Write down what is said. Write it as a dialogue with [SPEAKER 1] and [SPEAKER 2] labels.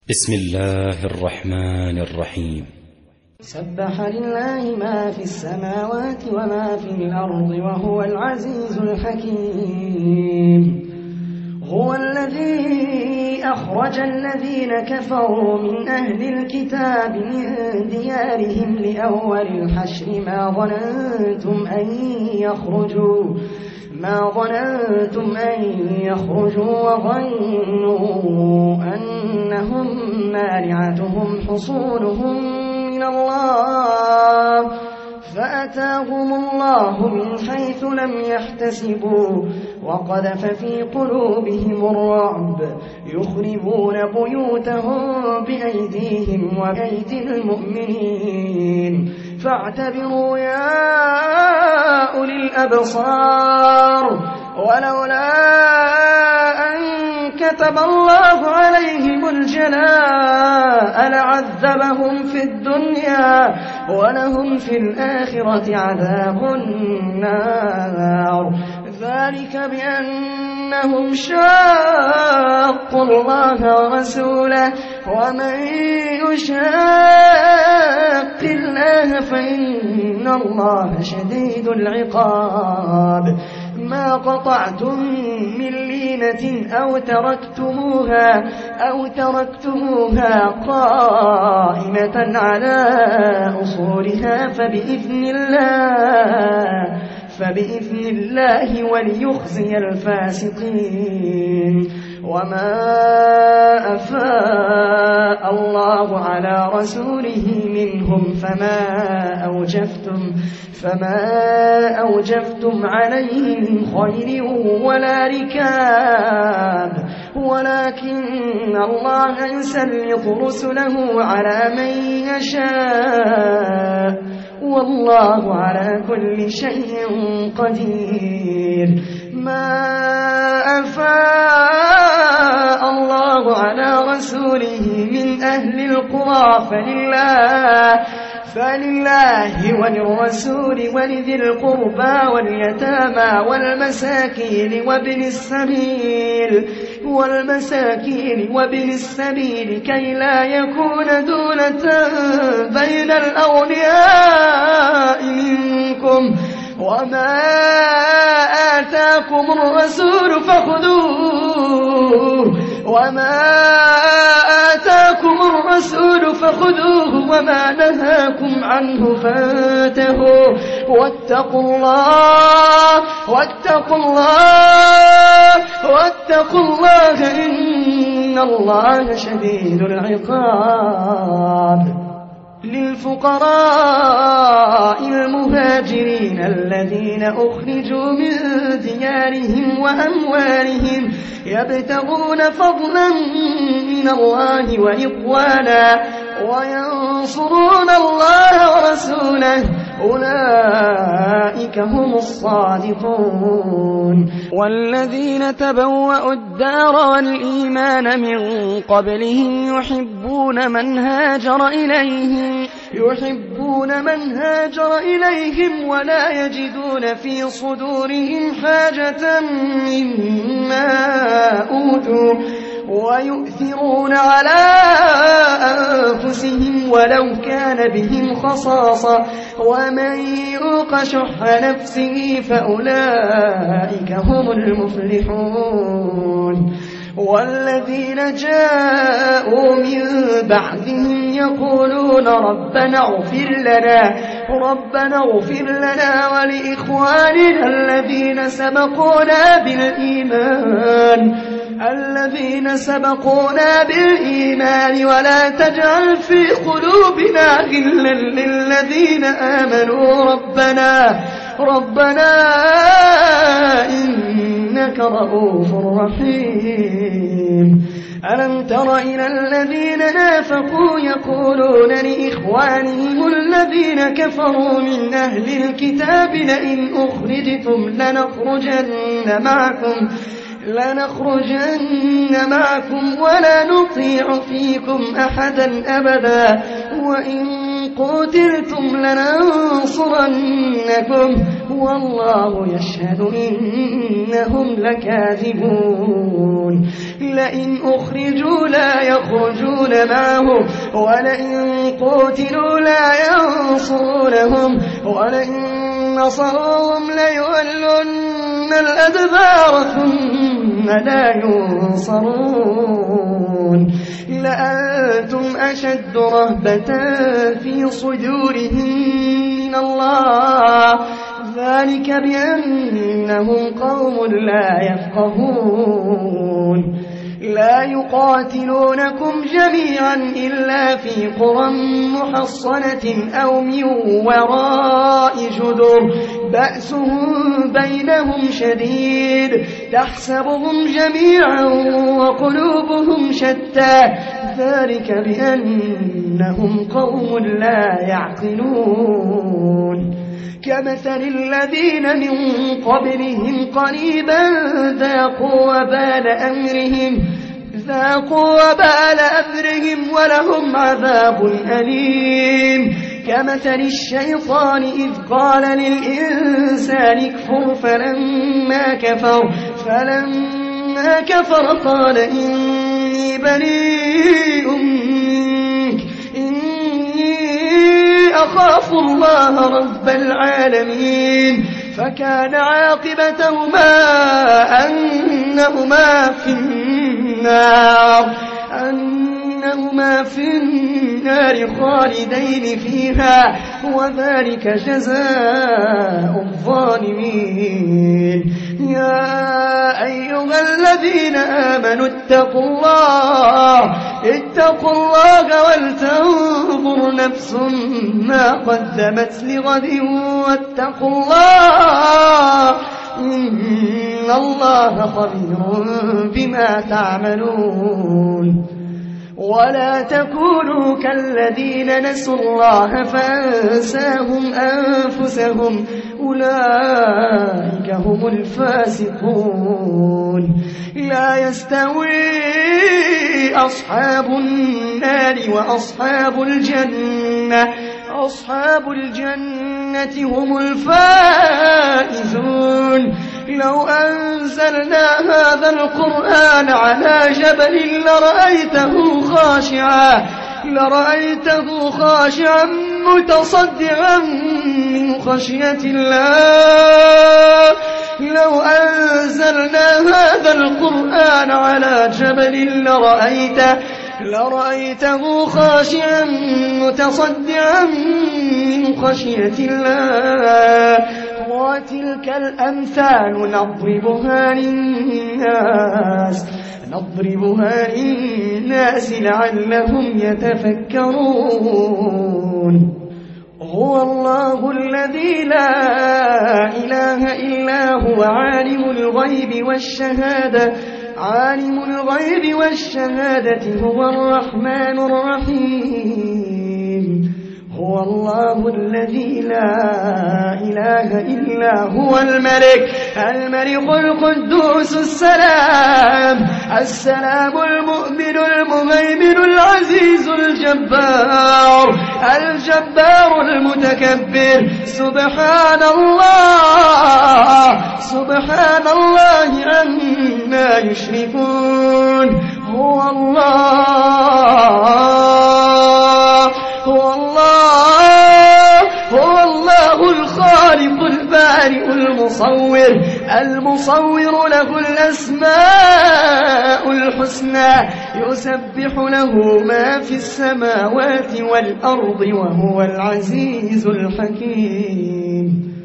[SPEAKER 1] بسم الله الرحمن الرحيم.
[SPEAKER 2] سبح لله ما في السماوات وما في الأرض وهو العزيز الحكيم. هو الذي أخرج الذين كفروا من أهل الكتاب من ديارهم لأول الحشر ما ظننتم أن يخرجوا وظنوا أنهم مانعتهم حصونهم من الله فأتاهم الله من حيث لم يحتسبوا وقذف في قلوبهم الرعب يخربون بيوتهم بأيديهم وبأيدي المؤمنين فاعتبروا يا أولي الأبصار ولولا أن كتب الله عليهم الجلاء لعذبهم في الدنيا ولهم في الآخرة عذاب النار ذلك بأنهم شاقوا الله ورسوله ومن يشاق الله فإن الله شديد العقاب ما قطعتم من لينة أو تركتموها قائمة على أصولها فبإذن الله وليخزي الفاسقين وما أفاء الله على رسوله منهم فما أوجفتم عليه من خير ولا ركاب ولكن الله يسلط رسله على من يشاء والله على كل شيء قدير ما أفاء الله على رسوله من أهل القرى فلله وللرسول ولذي القربى واليتامى والمساكين وابن السبيل كي لا يكون دولة بين الأغنياء منكم وما آتاكم الرسول فخذوه وما نهاكم عنه فانتهوا واتقوا الله إن الله شديد العقاب للفقراء المهاجرين الذين أخرجوا من ديارهم وأموالهم يبتغون فضلا من الله ورضوانا وينصرون الله ورسوله أولئك هم الصادقون والذين تبوأوا الدار والإيمان من قبلهم يحبون من هاجر إليهم ولا يجدون في صدورهم حاجة مما أوتوا ويؤثرون على أنفسهم ولو كان بهم خصاصة ومن يوق شح نفسه فأولئك هم المفلحون والذين جاءوا من بعدهم يقولون ربنا اغفر لنا ولإخواننا الذين سبقونا بالإيمان ولا تجعل في قلوبنا غلا للذين آمنوا ربنا إنك رؤوف رحيم ألم تر إلى الذين نافقوا يقولون لإخوانهم الذين كفروا من أهل الكتاب لئن أخرجتم لنخرجن معكم ولا نطيع فيكم أحدا أبدا وإن قتلتم لننصرنكم والله يشهد إنهم لكاذبون لئن أخرجوا لا يخرجون معهم ولئن قتلوا لا ينصرونهم ولئن نصروهم ليولن الأدبار ثم لا ينصرون لأنتم أشد رهبة في صدورهم من الله ذلك بأنهم قوم لا يفقهون لا يقاتلونكم جميعا إلا في قرى محصنة أو من وراء جدر بأسهم بينهم شديد تحسبهم جميعا وقلوبهم شتى ذلك بأنهم قوم لا يعقلون كمثل الذين من قبلهم قريبا ذاقوا وبال أمرهم ولهم عذاب أليم كمثل الشيطان إذ قال للإنسان اكفر فلما كفر قال إني بريء منك أخاف الله رب العالمين فكان عاقبتهما أنهما في النار خالدين فيها وذلك جزاء الظالمين يا أيها الذين آمنوا اتقوا الله ولتنظر نفس ما قدمت لغد واتقوا الله إن الله خبير بما تعملون ولا تكونوا كالذين نسوا الله فأنساهم أنفسهم أولئك هم الفاسقون لا يستوي أصحاب النار وأصحاب الجنة هم الفائزون لو أنزلنا هذا القرآن على جبل لرأيته خاشعا متصدعا من خشية الله لو أنزلنا هذا القرآن على جبل لرأيته خاشعا متصدعا من خشية الله وتلك الأمثال نضربها للناس لعلهم يتفكرون هو الله الذي لا إله إلا هو عالم الغيب والشهادة هو الرحمن الرحيم هو الله الذي لا إله إلا هو الملك القدوس السلام المؤمن المهيمن العزيز الجبار المتكبر سبحان الله عما يشركون هو الله الخالق البارئ المصور له الأسماء الحسنى يسبح له ما في السماوات والأرض وهو العزيز الحكيم